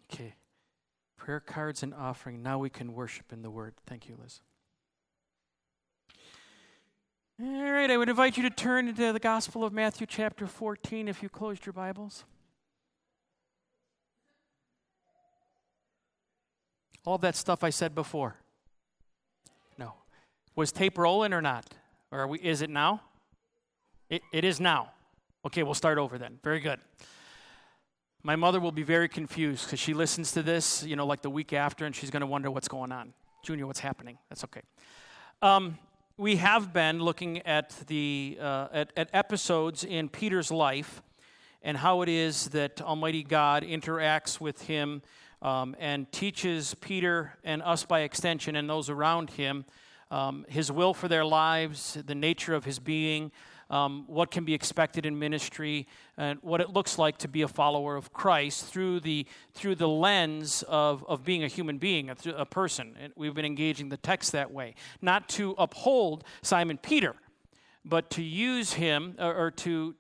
Okay. Prayer cards and offering. Now we can worship in the Word. Thank you, Liz. All right, I would invite you to turn to the Gospel of Matthew chapter 14 if you closed your Bibles. All that stuff I said before. No. Was tape rolling or not? Or is it now? It is now. Okay, we'll start over then. Very good. My mother will be very confused because she listens to this, like the week after, and she's going to wonder what's going on. Junior, what's happening? That's okay. We have been looking at at episodes in Peter's life and how it is that Almighty God interacts with him and teaches Peter and us by extension and those around him his will for their lives, the nature of his being, what can be expected in ministry, and what it looks like to be a follower of Christ through the lens of being a human being, a person. And we've been engaging the text that way, not to uphold Simon Peter, but to use him or to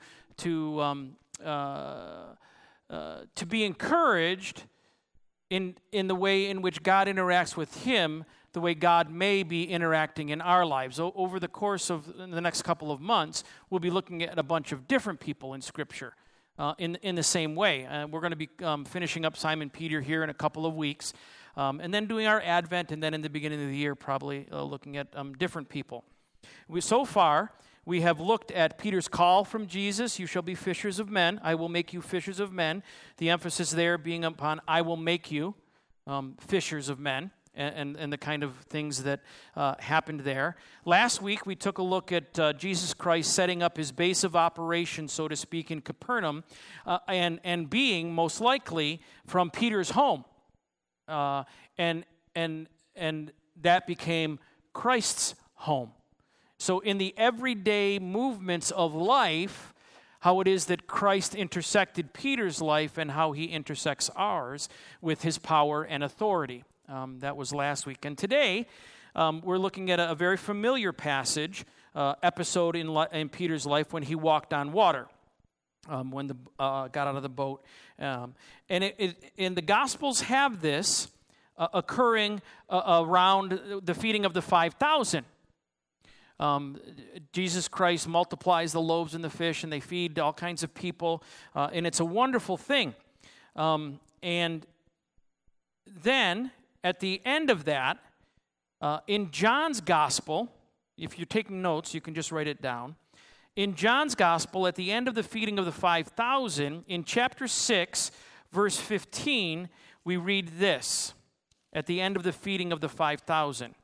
be encouraged in the way in which God interacts with him, the way God may be interacting in our lives. Over the course of the next couple of months, we'll be looking at a bunch of different people in Scripture in the same way. We're going to be finishing up Simon Peter here in a couple of weeks, and then doing our Advent, and then in the beginning of the year, probably looking at different people. So far, we have looked at Peter's call from Jesus, "You shall be fishers of men. I will make you fishers of men." The emphasis there being upon, "I will make you fishers of men." And the kind of things that happened there. Last week, we took a look at Jesus Christ setting up his base of operations, so to speak, in Capernaum, and being most likely from Peter's home, and that became Christ's home. So, in the everyday movements of life, how it is that Christ intersected Peter's life and how he intersects ours with his power and authority. That was last week. And today, we're looking at a very familiar passage, episode in Peter's life when he walked on water, when got out of the boat. And the Gospels have this occurring around the feeding of the 5,000. Jesus Christ multiplies the loaves and the fish, and they feed all kinds of people, and it's a wonderful thing. And then, at the end of that, in John's Gospel, if you're taking notes, you can just write it down. In John's Gospel, at the end of the feeding of the 5,000, in chapter 6, verse 15, we read this, at the end of the feeding of the 5,000.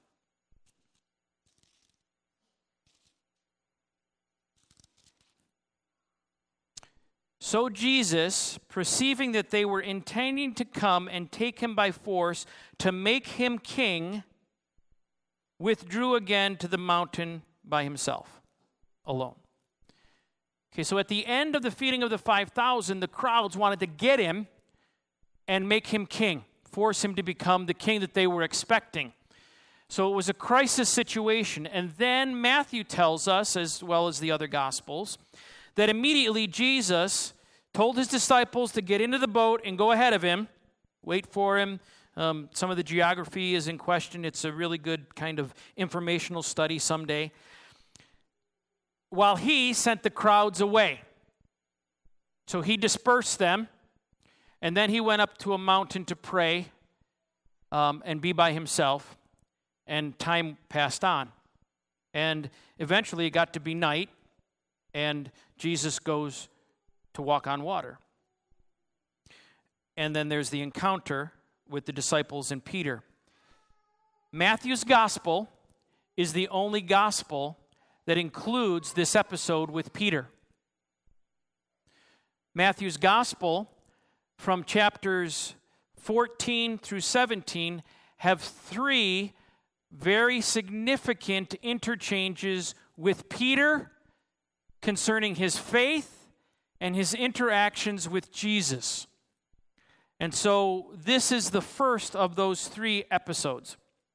So Jesus, perceiving that they were intending to come and take him by force to make him king, withdrew again to the mountain by himself, alone. Okay, so at the end of the feeding of the 5,000, the crowds wanted to get him and make him king, force him to become the king that they were expecting. So it was a crisis situation. And then Matthew tells us, as well as the other Gospels, that immediately Jesus told his disciples to get into the boat and go ahead of him, wait for him. Some of the geography is in question. It's a really good kind of informational study someday. While he sent the crowds away. So he dispersed them, and then he went up to a mountain to pray and be by himself, and time passed on. And eventually it got to be night, and Jesus goes to walk on water. And then there's the encounter with the disciples and Peter. Matthew's gospel is the only gospel that includes this episode with Peter. Matthew's gospel, from chapters 14 through 17, have three very significant interchanges with Peter concerning his faith and his interactions with Jesus. And so this is the first of those three episodes.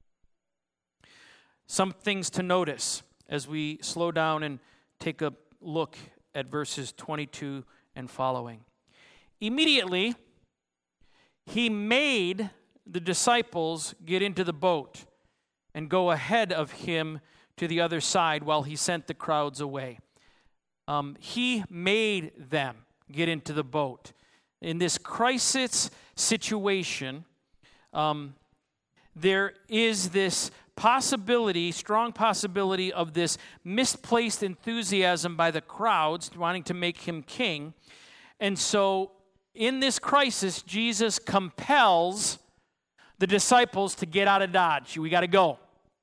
Some things to notice as we slow down and take a look at verses 22 and following. Immediately, he made the disciples get into the boat and go ahead of him to the other side while he sent the crowds away. He made them get into the boat. In this crisis situation, there is this possibility, strong possibility of this misplaced enthusiasm by the crowds wanting to make him king. And so in this crisis, Jesus compels the disciples to get out of Dodge. We got to go.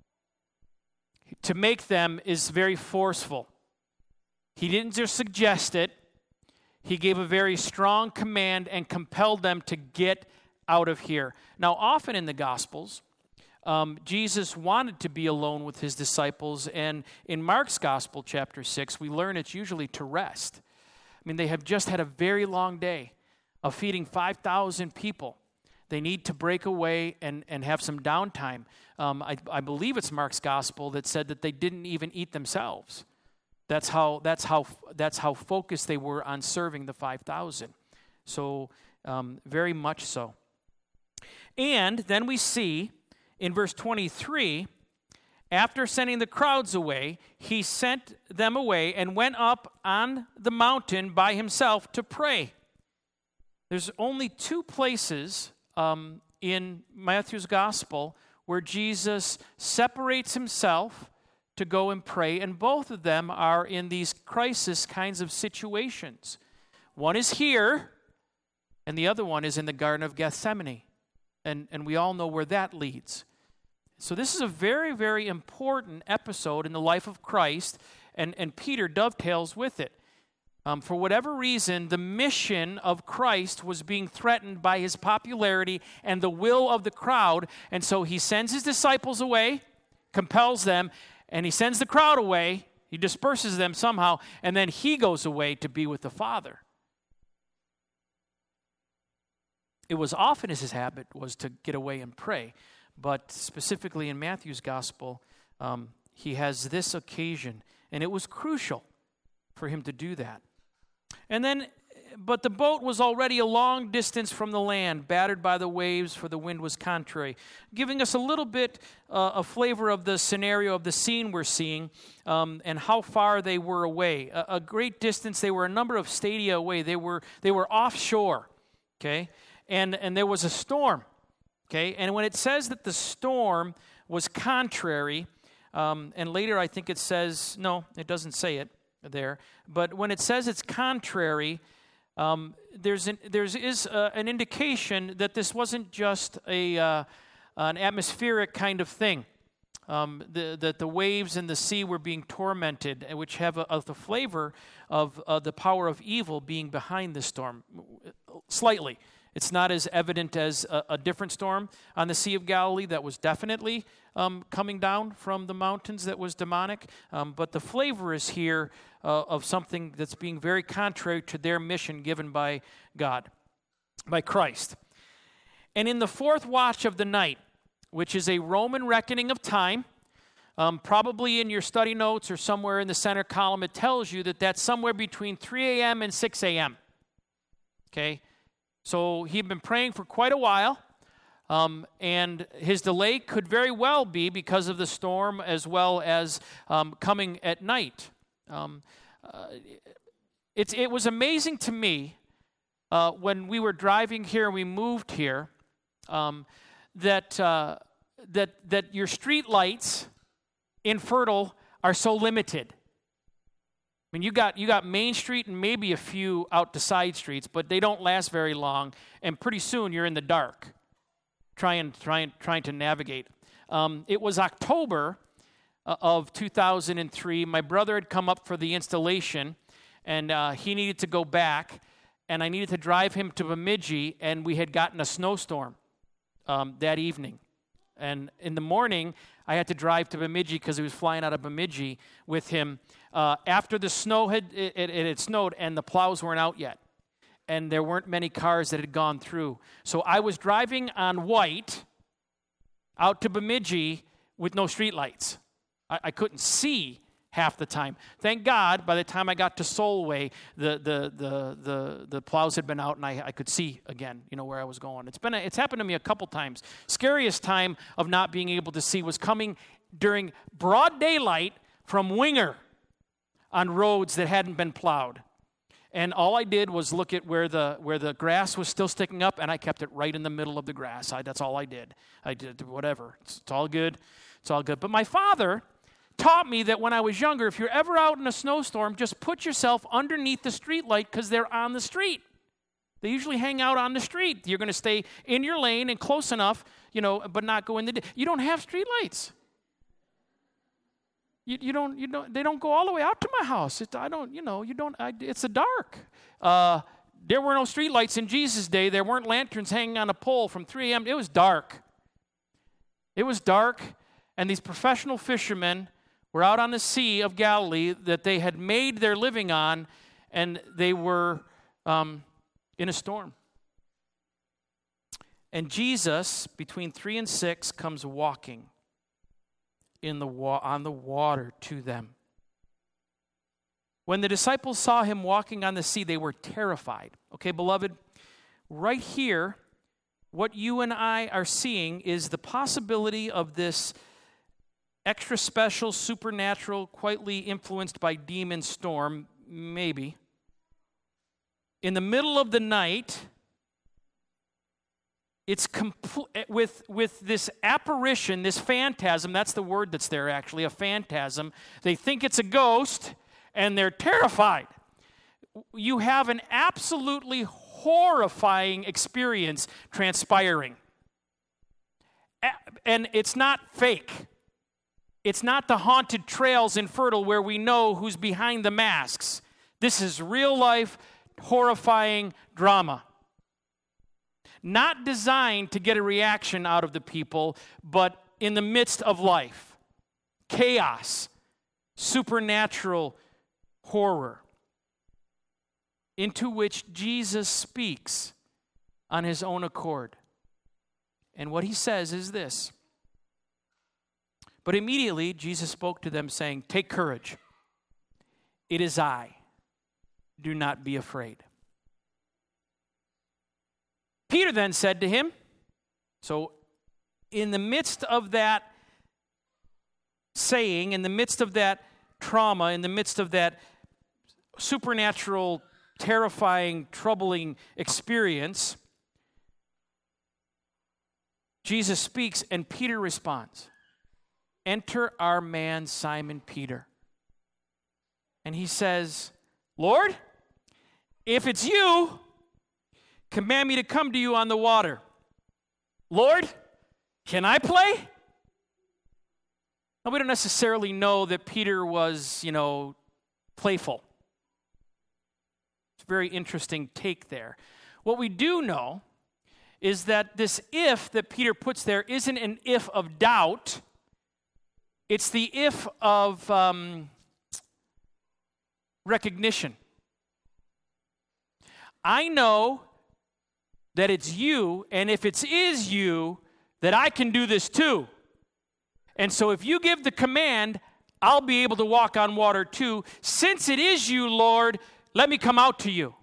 To make them is very forceful. He didn't just suggest it. He gave a very strong command and compelled them to get out of here. Now, often in the Gospels, Jesus wanted to be alone with his disciples, and in Mark's Gospel, chapter 6, we learn it's usually to rest. I mean, they have just had a very long day of feeding 5,000 people. They need to break away and have some downtime. I believe it's Mark's Gospel that said that they didn't even eat themselves. That's how focused they were on serving the 5,000. So very much so. And then we see in verse 23, after sending the crowds away, he sent them away and went up on the mountain by himself to pray. There's only two places in Matthew's gospel where Jesus separates himself to go and pray, and both of them are in these crisis kinds of situations. One is here, and the other one is in the Garden of Gethsemane. And we all know where that leads. So this is a very, very important episode in the life of Christ, and Peter dovetails with it. For whatever reason, the mission of Christ was being threatened by his popularity and the will of the crowd, and so he sends his disciples away, compels them, and he sends the crowd away, he disperses them somehow, and then he goes away to be with the Father. It was often his habit was to get away and pray, but specifically in Matthew's gospel, he has this occasion, and it was crucial for him to do that. And then, but the boat was already a long distance from the land, battered by the waves, for the wind was contrary, giving us a little bit a flavor of the scenario of the scene we're seeing and how far they were away. A great distance. They were a number of stadia away. They were offshore, okay? And there was a storm, okay? And when it says that the storm was contrary, and later I think it says, no, it doesn't say it there, but when it says it's contrary, there's an indication that this wasn't just an atmospheric kind of thing. That the waves and the sea were being tormented, which have the flavor of the power of evil being behind the storm, slightly. It's not as evident as a different storm on the Sea of Galilee that was definitely coming down from the mountains that was demonic. But the flavor is here of something that's being very contrary to their mission given by God, by Christ. And in the fourth watch of the night, which is a Roman reckoning of time, probably in your study notes or somewhere in the center column, it tells you that that's somewhere between 3 a.m. and 6 a.m. Okay? So he'd been praying for quite a while, and his delay could very well be because of the storm as well as coming at night. It was amazing to me when we were driving here and we moved here that your street lights in Fertile are so limited. I mean, you got Main Street and maybe a few out to side streets, but they don't last very long, and pretty soon you're in the dark, trying to navigate. It was October of 2003. My brother had come up for the installation, and he needed to go back, and I needed to drive him to Bemidji, and we had gotten a snowstorm that evening. And in the morning, I had to drive to Bemidji because he was flying out of Bemidji with him. After the snow had snowed and the plows weren't out yet, and there weren't many cars that had gone through. So I was driving on White out to Bemidji with no streetlights. I couldn't see half the time. Thank God, by the time I got to Solway, the plows had been out and I could see again, where I was going. It's happened to me a couple times. Scariest time of not being able to see was coming during broad daylight from Winger on roads that hadn't been plowed. And all I did was look at where the grass was still sticking up, and I kept it right in the middle of the grass. That's all I did. I did whatever. It's all good. It's all good. But my father taught me that when I was younger, if you're ever out in a snowstorm, just put yourself underneath the street light because they're on the street. They usually hang out on the street. You're going to stay in your lane and close enough, but not go in the. You don't have street lights. You don't. They don't go all the way out to my house. It's the dark. There were no street lights in Jesus' day. There weren't lanterns hanging on a pole from 3 a.m. It was dark. It was dark, and these professional fishermen were out on the Sea of Galilee that they had made their living on, and they were in a storm. And Jesus, between 3 and 6, comes walking on the water to them. When the disciples saw him walking on the sea, they were terrified. Okay, beloved, right here, what you and I are seeing is the possibility of this extra special, supernatural, quietly influenced by demon storm, maybe. In the middle of the night, it's with this apparition, this phantasm, that's the word that's there actually, a phantasm. They think it's a ghost, and they're terrified. You have an absolutely horrifying experience transpiring. And it's not fake. It's not the haunted trails in Fertile where we know who's behind the masks. This is real life, horrifying drama. Not designed to get a reaction out of the people, but in the midst of life. Chaos, supernatural horror, into which Jesus speaks on his own accord. And what he says is this: "But immediately Jesus spoke to them, saying, 'Take courage. It is I. Do not be afraid.' Peter then said to him," so in the midst of that saying, in the midst of that trauma, in the midst of that supernatural, terrifying, troubling experience, Jesus speaks and Peter responds. "Enter our man Simon Peter." And he says, "Lord, if it's you, command me to come to you on the water." "Lord, can I play?" Now, we don't necessarily know that Peter was, playful. It's a very interesting take there. What we do know is that this if that Peter puts there isn't an if of doubt. It's the if of recognition. I know that it's you, and if it is you, that I can do this too. And so if you give the command, I'll be able to walk on water too. Since it is you, Lord, let me come out to you.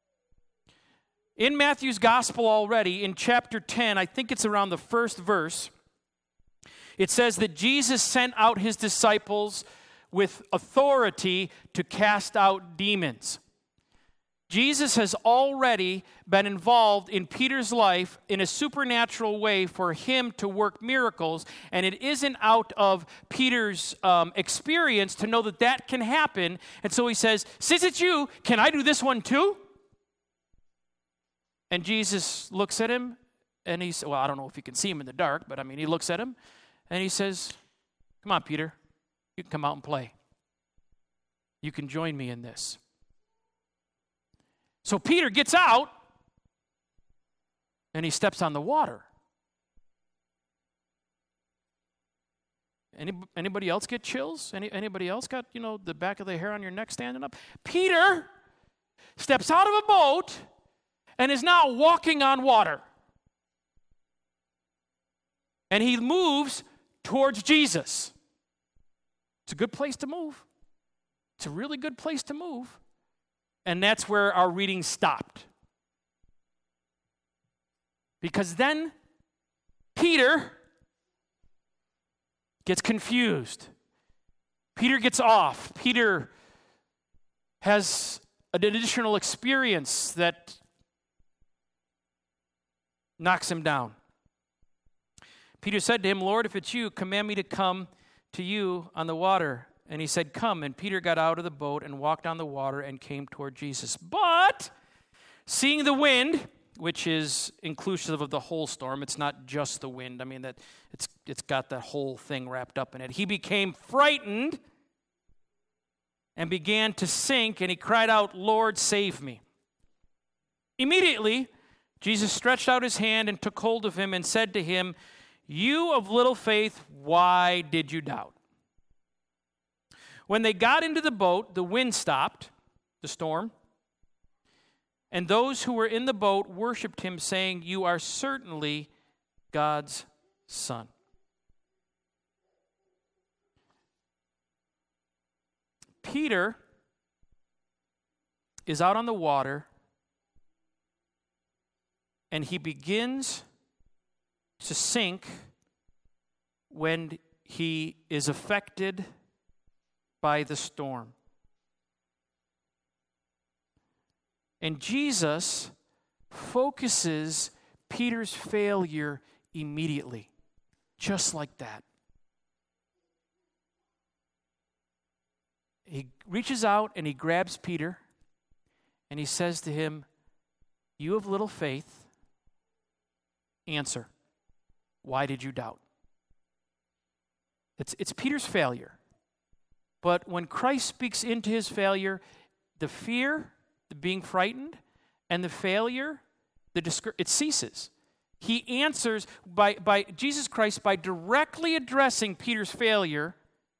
In Matthew's gospel already, in chapter 10, I think it's around the first verse, it says that Jesus sent out his disciples with authority to cast out demons. Jesus has already been involved in Peter's life in a supernatural way for him to work miracles, and it isn't out of Peter's experience to know that that can happen. And so he says, "Since it's you, can I do this one too?" And Jesus looks at him, and he says, well, I don't know if you can see him in the dark, but he looks at him, and he says, "Come on, Peter, you can come out and play. You can join me in this." So Peter gets out, and he steps on the water. Anybody else get chills? Anybody else got, the back of the hair on your neck standing up? Peter steps out of a boat and is now walking on water. And he moves towards Jesus. It's a good place to move. It's a really good place to move. And that's where our reading stopped. Because then Peter gets confused. Peter gets off. Peter has an additional experience that knocks him down. Peter said to him, Lord, if it's you, command me to come to you on the water. And he said, come. And Peter got out of the boat and walked on the water and came toward Jesus. But seeing the wind, which is inclusive of the whole storm, it's not just the wind. I mean, that it's got that whole thing wrapped up in it. He became frightened and began to sink, and he cried out, Lord, save me. Immediately, Jesus stretched out his hand and took hold of him and said to him, you of little faith, why did you doubt? When they got into the boat, the wind stopped, the storm, and those who were in the boat worshiped him, saying, you are certainly God's Son. Peter is out on the water, and he begins to sink when he is affected by the storm. And Jesus focuses Peter's failure immediately, just like that. He reaches out and he grabs Peter and he says to him, you have little faith, answer, why did you doubt? It's Peter's failure. But when Christ speaks into his failure, the fear, the being frightened, and the failure, it ceases. He answers by Jesus Christ by directly addressing Peter's failure.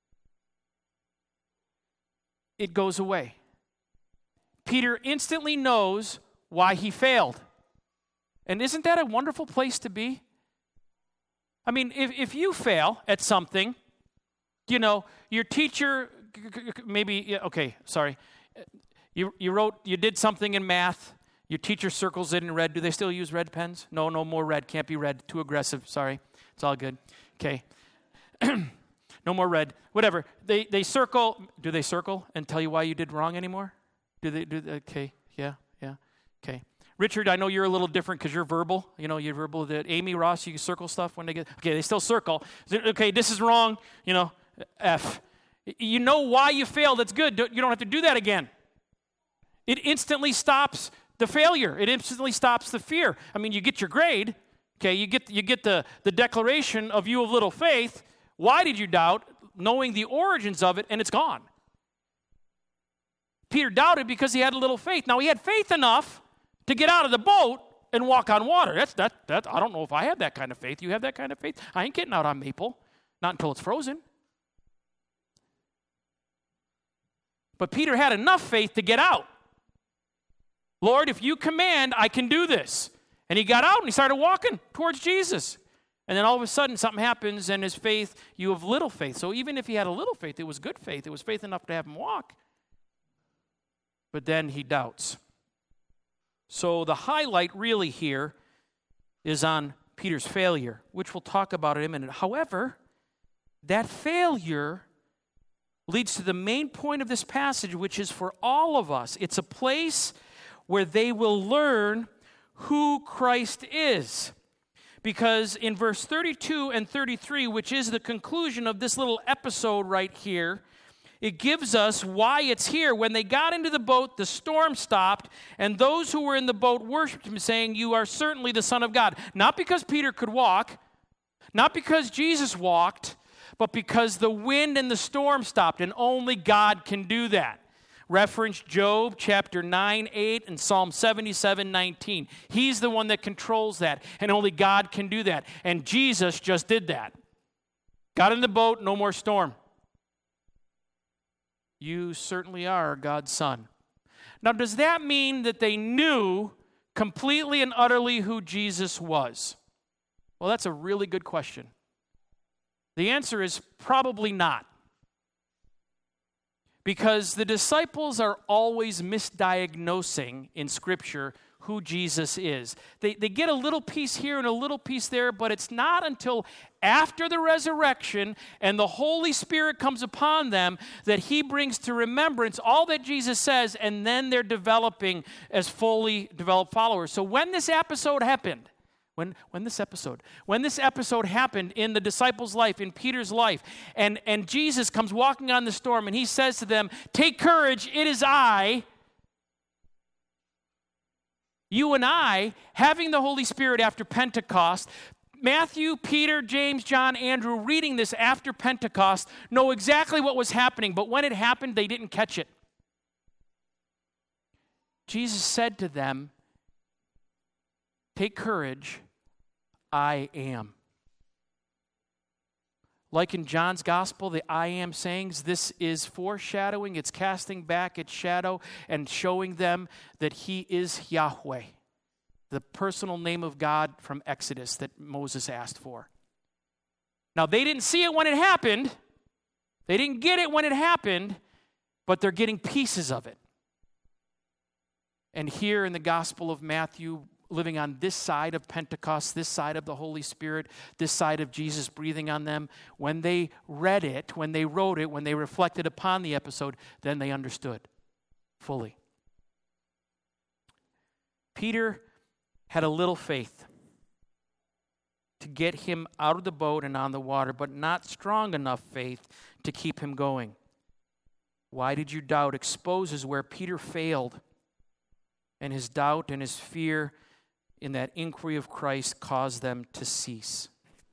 It goes away. Peter instantly knows why he failed. And isn't that a wonderful place to be? I mean, if you fail at something, you know, your teacher maybe, okay, sorry. You did something in math. Your teacher circles it in red. Do they still use red pens? No more red. Can't be red. Too aggressive. Sorry. It's all good. Okay. No more red. Whatever. They circle. Do they circle and tell you why you did wrong anymore? Okay. Yeah. Okay. Richard, I know you're a little different because you're verbal. You know, you're verbal. Amy, Ross, you circle stuff when they get. Okay, they still circle. Okay, this is wrong. You know, F. You know why you failed. That's good. You don't have to do that again. It instantly stops the failure. It instantly stops the fear. I mean, you get your grade. Okay, you get the declaration of you of little faith. Why did you doubt? Knowing the origins of it, and it's gone. Peter doubted because he had a little faith. Now, he had faith enough to get out of the boat and walk on water. That. I don't know if I have that kind of faith. You have that kind of faith? I ain't getting out on Maple. Not until it's frozen. But Peter had enough faith to get out. Lord, if you command, I can do this. And he got out and he started walking towards Jesus. And then all of a sudden something happens and his faith, you have little faith. So even if he had a little faith, it was good faith. It was faith enough to have him walk. But then he doubts. So the highlight really here is on Peter's failure, which we'll talk about in a minute. However, that failure leads to the main point of this passage, which is for all of us. It's a place where they will learn who Christ is. Because in verse 32 and 33, which is the conclusion of this little episode right here, it gives us why it's here. When they got into the boat, the storm stopped, and those who were in the boat worshiped him, saying, you are certainly the Son of God. Not because Peter could walk, not because Jesus walked, but because the wind and the storm stopped, and only God can do that. Reference Job chapter 9:8 and Psalm 77:19. He's the one that controls that, and only God can do that. And Jesus just did that. Got in the boat, no more storm. You certainly are God's Son. Now, does that mean that they knew completely and utterly who Jesus was? Well, that's a really good question. The answer is probably not. because the disciples are always misdiagnosing in Scripture who Jesus is. They get a little piece here and a little piece there, but it's not until after the resurrection and the Holy Spirit comes upon them that he brings to remembrance all that Jesus says, and then they're developing as fully developed followers. So when this episode happened, when this episode happened in the disciples' life, in Peter's life, and Jesus comes walking on the storm, and he says to them, "Take courage, it is I." You and I, having the Holy Spirit after Pentecost, Matthew, Peter, James, John, Andrew, reading this after Pentecost, know exactly what was happening, but when it happened, they didn't catch it. Jesus said to them, "Take courage, I am." Like in John's gospel, the I am sayings, this is foreshadowing, it's casting back its shadow and showing them that he is Yahweh, the personal name of God from Exodus that Moses asked for. Now, they didn't see it when it happened. They didn't get it when it happened, but they're getting pieces of it. And here in the Gospel of Matthew, living on this side of Pentecost, this side of the Holy Spirit, this side of Jesus breathing on them, when they read it, when they wrote it, when they reflected upon the episode, then they understood fully. Peter had a little faith to get him out of the boat and on the water, but not strong enough faith to keep him going. Why did you doubt? Exposes where Peter failed, and his doubt and his fear in that inquiry of Christ caused them to cease.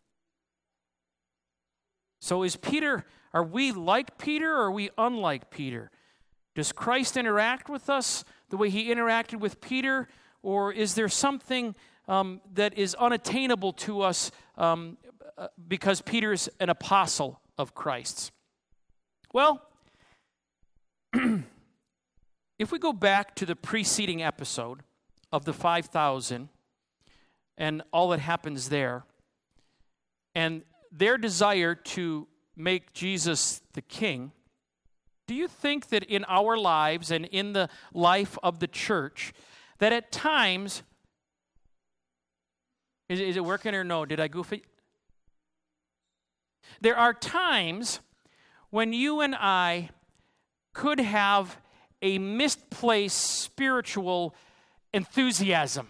So are we like Peter or are we unlike Peter? Does Christ interact with us the way he interacted with Peter, or is there something that is unattainable to us because Peter's an apostle of Christ's? Well, if we go back to the preceding episode of the 5,000 and all that happens there, and their desire to make Jesus the king, do you think that in our lives and in the life of the church, that at times, is it working or no? Did I goof it? There are times when you and I could have a misplaced spiritual enthusiasm.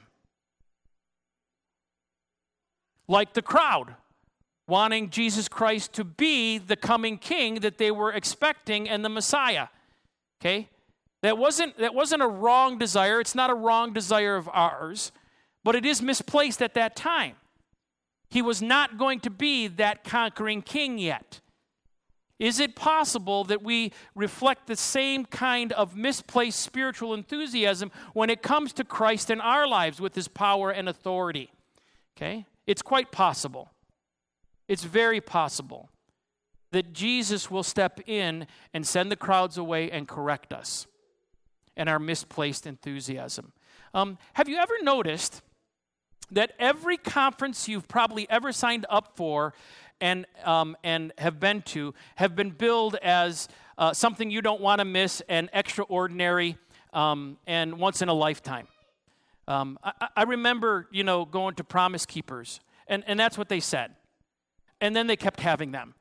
Like the crowd, wanting Jesus Christ to be the coming king that they were expecting and the Messiah. Okay? That wasn't a wrong desire. It's not a wrong desire of ours, but it is misplaced at that time. He was not going to be that conquering king yet. Is it possible that we reflect the same kind of misplaced spiritual enthusiasm when it comes to Christ in our lives with his power and authority? Okay? It's quite possible. It's very possible that Jesus will step in and send the crowds away and correct us and our misplaced enthusiasm. Have you ever noticed that every conference you've probably ever signed up for and have been to have been billed as something you don't want to miss and extraordinary and once in a lifetime? I remember, going to Promise Keepers, and that's what they said. And then they kept having them.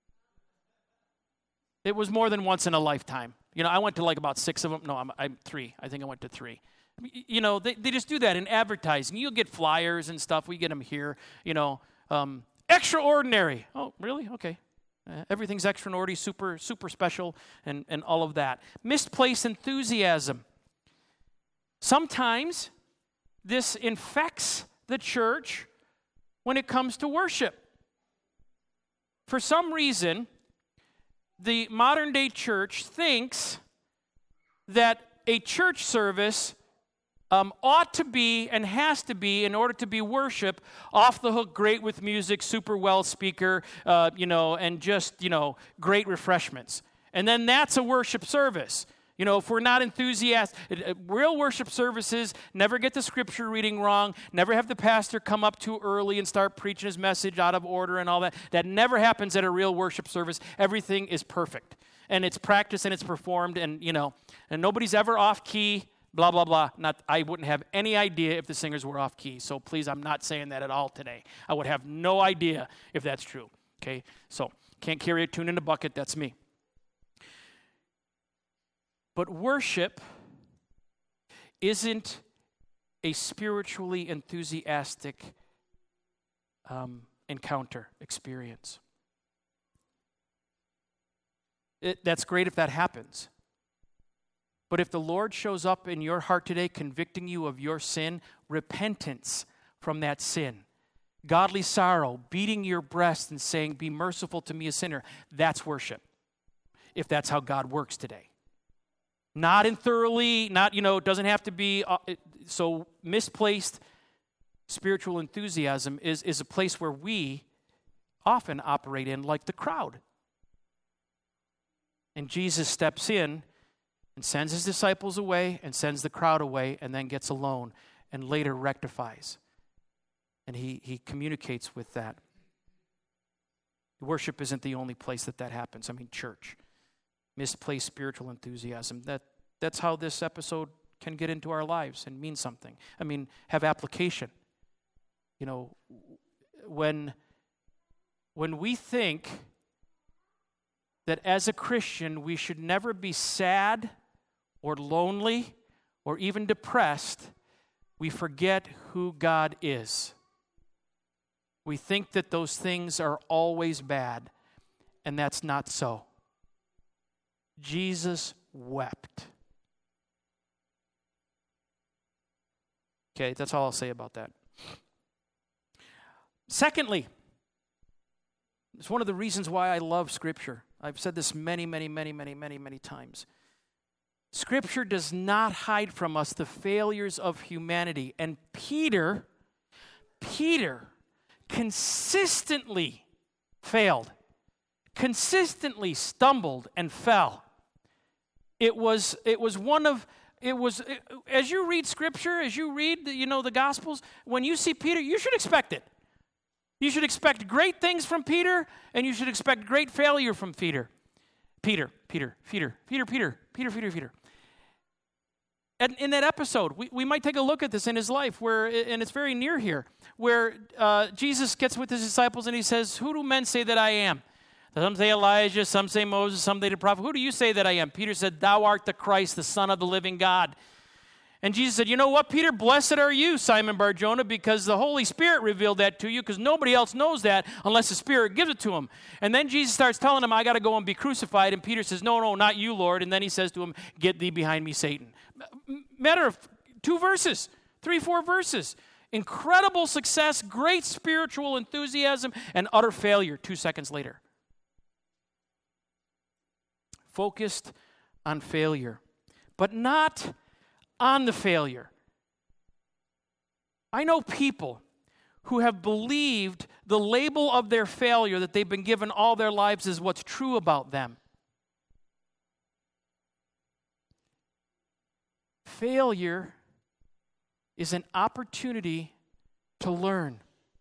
It was more than once in a lifetime. I went to like about 6 of them. No, I'm 3. I think I went to 3. They just do that in advertising. You'll get flyers and stuff. We get them here, extraordinary. Oh, really? Okay. Everything's extraordinary, super, super special, and all of that. Misplaced enthusiasm. Sometimes this infects the church when it comes to worship. For some reason, the modern day church thinks that a church service ought to be and has to be, in order to be worship, off the hook, great with music, super well speaker, and just, great refreshments. And then that's a worship service. If we're not enthusiastic, real worship services never get the scripture reading wrong, never have the pastor come up too early and start preaching his message out of order and all that. That never happens at a real worship service. Everything is perfect. and it's practiced and it's performed, and and nobody's ever off key, blah, blah, blah. I wouldn't have any idea if the singers were off key. So please, I'm not saying that at all today. I would have no idea if that's true. Okay? So, can't carry a tune in a bucket, that's me. But worship isn't a spiritually enthusiastic encounter, experience. That's great if that happens. But if the Lord shows up in your heart today convicting you of your sin, repentance from that sin, godly sorrow, beating your breast and saying, be merciful to me a sinner, that's worship. If that's how God works today. Not in thoroughly, it doesn't have to be, so misplaced spiritual enthusiasm is a place where we often operate in like the crowd. And Jesus steps in and sends his disciples away and sends the crowd away and then gets alone and later rectifies. And he communicates with that. Worship isn't the only place that happens. Church. Misplaced spiritual enthusiasm. That's how this episode can get into our lives and mean something. Have application. When we think that as a Christian we should never be sad or lonely or even depressed, we forget who God is. We think that those things are always bad, and that's not so. Jesus wept. Okay, that's all I'll say about that. Secondly, it's one of the reasons why I love Scripture. I've said this many times. Scripture does not hide from us the failures of humanity. And Peter consistently failed, consistently stumbled and fell. As you read Scripture, as you read the Gospels, when you see Peter, you should expect it. You should expect great things from Peter, and you should expect great failure from Peter. Peter. And in that episode, we might take a look at this in his life, and it's very near here, where Jesus gets with his disciples and he says, "Who do men say that I am?" Some say Elijah, some say Moses, some say the prophet. "Who do you say that I am?" Peter said, "Thou art the Christ, the Son of the living God." And Jesus said, "You know what, Peter? Blessed are you, Simon Bar-Jonah, because the Holy Spirit revealed that to you, because nobody else knows that unless the Spirit gives it to him." And then Jesus starts telling him, "I got to go and be crucified." And Peter says, "No, not you, Lord." And then he says to him, "Get thee behind me, Satan." Matter of 2 verses, 3-4 verses. Incredible success, great spiritual enthusiasm, and utter failure 2 seconds later. Focused on failure, but not on the failure. I know people who have believed the label of their failure that they've been given all their lives is what's true about them. Failure is an opportunity to learn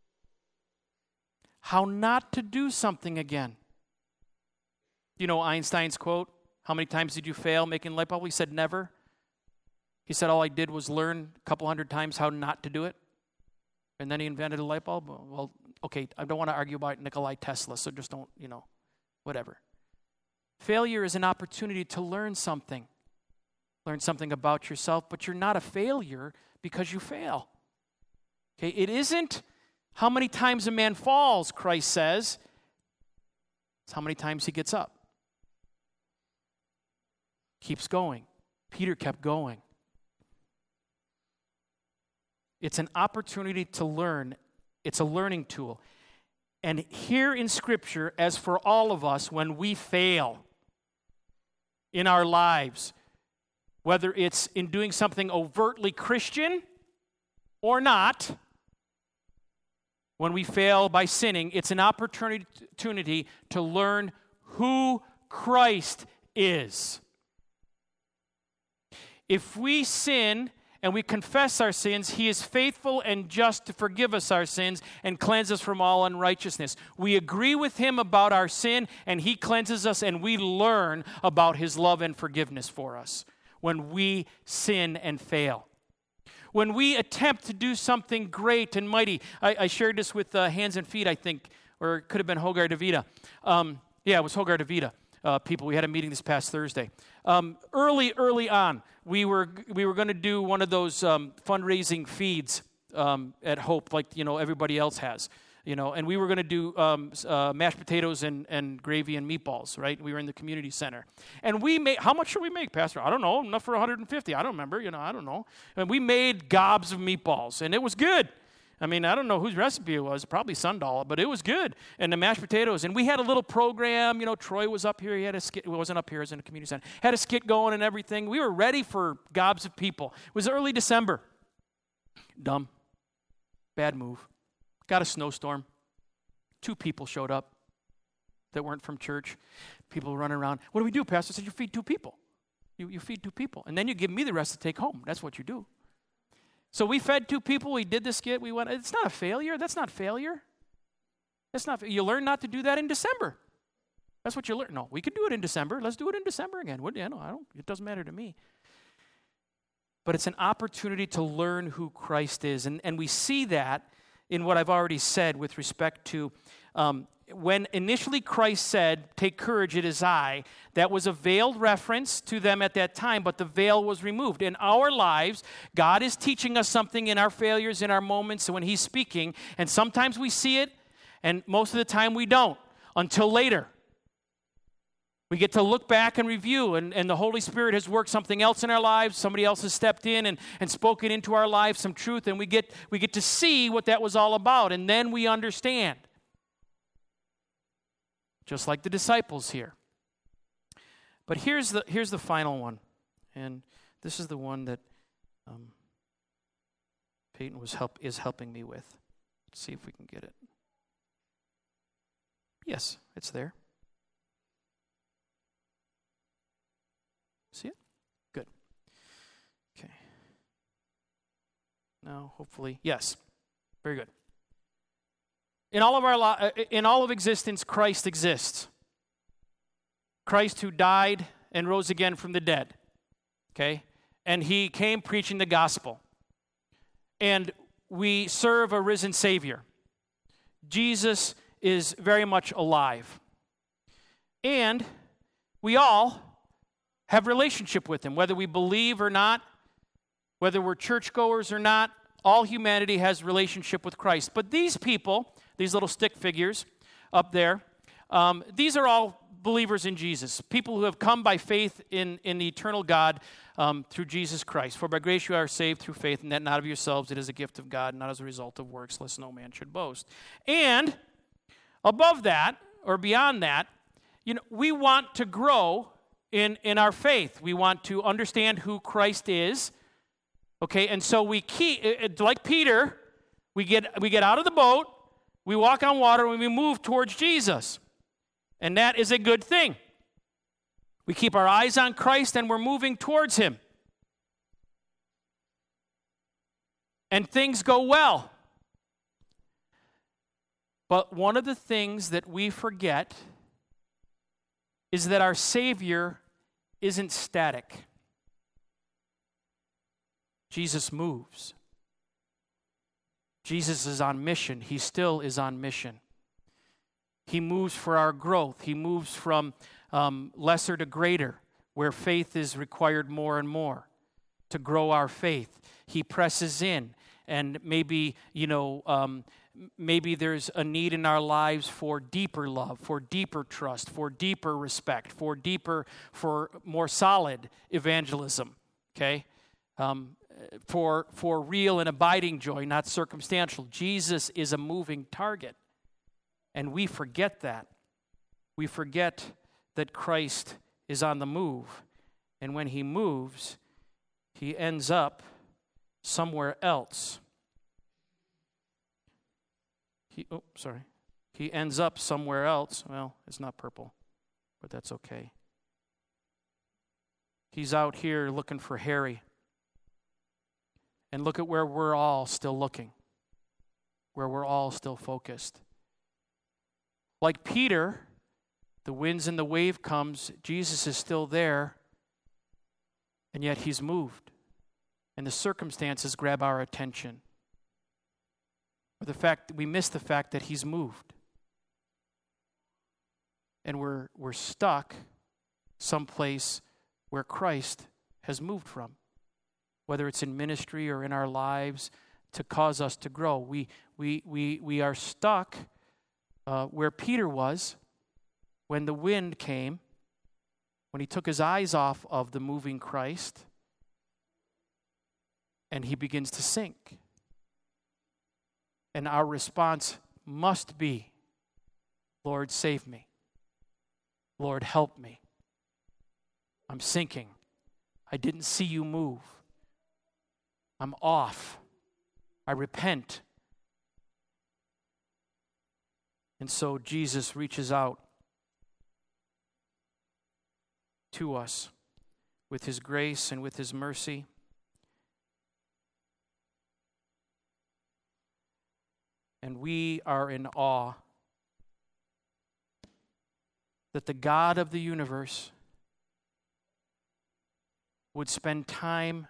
how not to do something again. You know Einstein's quote, "How many times did you fail making a light bulb?" He said never. He said all I did was learn a couple hundred times how not to do it. And then he invented a light bulb. Well, okay, I don't want to argue about Nikola Tesla, so just don't, whatever. Failure is an opportunity to learn something. Learn something about yourself, but you're not a failure because you fail. Okay, it isn't how many times a man falls, Christ says. It's how many times he gets up. Keeps going. Peter kept going. It's an opportunity to learn. It's a learning tool. And here in Scripture, as for all of us, when we fail in our lives, whether it's in doing something overtly Christian or not, when we fail by sinning, it's an opportunity to learn who Christ is. If we sin and we confess our sins, he is faithful and just to forgive us our sins and cleanse us from all unrighteousness. We agree with him about our sin, and he cleanses us, and we learn about his love and forgiveness for us when we sin and fail. When we attempt to do something great and mighty, I shared this with Hands and Feet, I think, or it could have been Hogar Davida. Yeah, it was Hogar Davida people. We had a meeting this past Thursday. Early on, we were going to do one of those fundraising feeds at Hope, like everybody else has. And we were going to do mashed potatoes and gravy and meatballs, right? We were in the community center. And we made, how much should we make, Pastor? I don't know, enough for 150. I don't remember, I don't know. And we made gobs of meatballs, and it was good. I mean, I don't know whose recipe it was, probably Sundahl, but it was good. And the mashed potatoes. And we had a little program, Troy was up here, he had a skit, well, it wasn't up here, it was in the community center. Had a skit going and everything. We were ready for gobs of people. It was early December. Dumb. Bad move. Got a snowstorm. 2 people showed up that weren't from church. People running around. What do we do, Pastor? I said, you feed 2 people. You feed 2 people. And then you give me the rest to take home. That's what you do. So we fed 2 people. We did the skit. We went. It's not a failure. That's not failure. You learn not to do that in December. That's what you learn. No, we could do it in December. Let's do it in December again. It doesn't matter to me. But it's an opportunity to learn who Christ is. And we see that in what I've already said with respect to when initially Christ said, "Take courage, it is I," that was a veiled reference to them at that time, but the veil was removed. In our lives, God is teaching us something in our failures, in our moments, when he's speaking, and sometimes we see it, and most of the time we don't, until later. We get to look back and review, and the Holy Spirit has worked something else in our lives. Somebody else has stepped in and spoken into our lives some truth, and we get to see what that was all about, and then we understand. Just like the disciples here. But here's the final one, and this is the one that Peyton is helping me with. Let's see if we can get it. Yes, it's there. See it? Good. Okay. Now, hopefully, yes. Very good. In all of existence, Christ exists. Christ who died and rose again from the dead. Okay? And he came preaching the gospel. And we serve a risen Savior. Jesus is very much alive. And we all have relationship with him, whether we believe or not, whether we're churchgoers or not. All humanity has relationship with Christ. But these people, these little stick figures up there, these are all believers in Jesus, people who have come by faith in the eternal God through Jesus Christ. For by grace you are saved through faith, and that not of yourselves, it is a gift of God, not as a result of works, lest no man should boast. And above that, or beyond that, we want to grow in our faith. We want to understand who Christ is. Okay, and so we keep, like Peter, we get out of the boat, we walk on water, and we move towards Jesus. And that is a good thing. We keep our eyes on Christ, and we're moving towards him. And things go well. But one of the things that we forget is that our Savior isn't static. Jesus moves. Jesus is on mission. He still is on mission. He moves for our growth. He moves from lesser to greater, where faith is required more and more to grow our faith. He presses in, and maybe, maybe there's a need in our lives for deeper love, for deeper trust, for deeper respect, for more solid evangelism, okay? For real and abiding joy, not circumstantial. Jesus is a moving target, and we forget that. We forget that Christ is on the move, and when he moves, he ends up somewhere else. He ends up somewhere else. Well, it's not purple, but that's okay. He's out here looking for Harry. And look at where we're all still looking, where we're all still focused. Like Peter, the winds and the wave comes, Jesus is still there, and yet he's moved. And the circumstances grab our attention. Or the fact that we miss the fact that he's moved. And we're stuck someplace where Christ has moved from. Whether it's in ministry or in our lives to cause us to grow. We are stuck where Peter was when the wind came, when he took his eyes off of the moving Christ, and he begins to sink. And our response must be, Lord, save me. Lord, help me. I'm sinking. I didn't see you move. I'm off. I repent. And so Jesus reaches out to us with his grace and with his mercy. And we are in awe that the God of the universe would spend time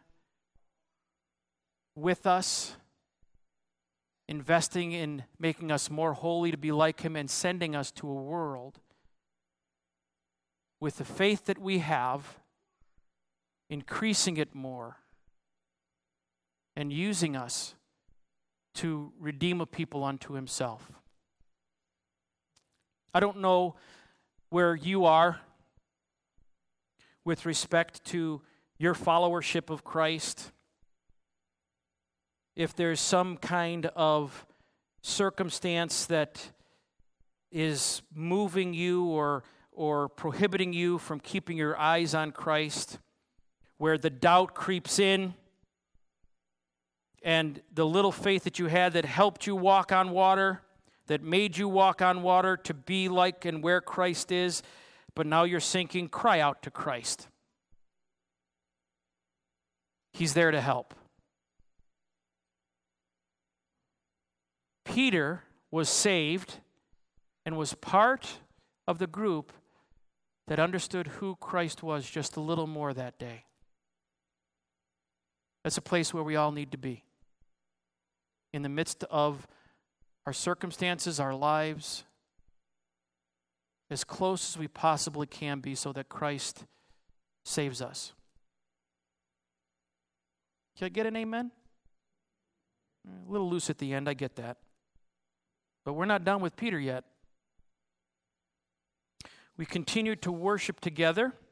with us, investing in making us more holy to be like him, and sending us to a world with the faith that we have, increasing it more, and using us to redeem a people unto himself. I don't know where you are with respect to your followership of Christ. If there's some kind of circumstance that is moving you or prohibiting you from keeping your eyes on Christ, where the doubt creeps in, and the little faith that you had that helped you walk on water, that made you walk on water to be like and where Christ is, but now you're sinking, cry out to Christ. He's there to help. Peter was saved and was part of the group that understood who Christ was just a little more that day. That's a place where we all need to be. In the midst of our circumstances, our lives, as close as we possibly can be so that Christ saves us. Can I get an amen? A little loose at the end, I get that. But we're not done with Peter yet. We continued to worship together.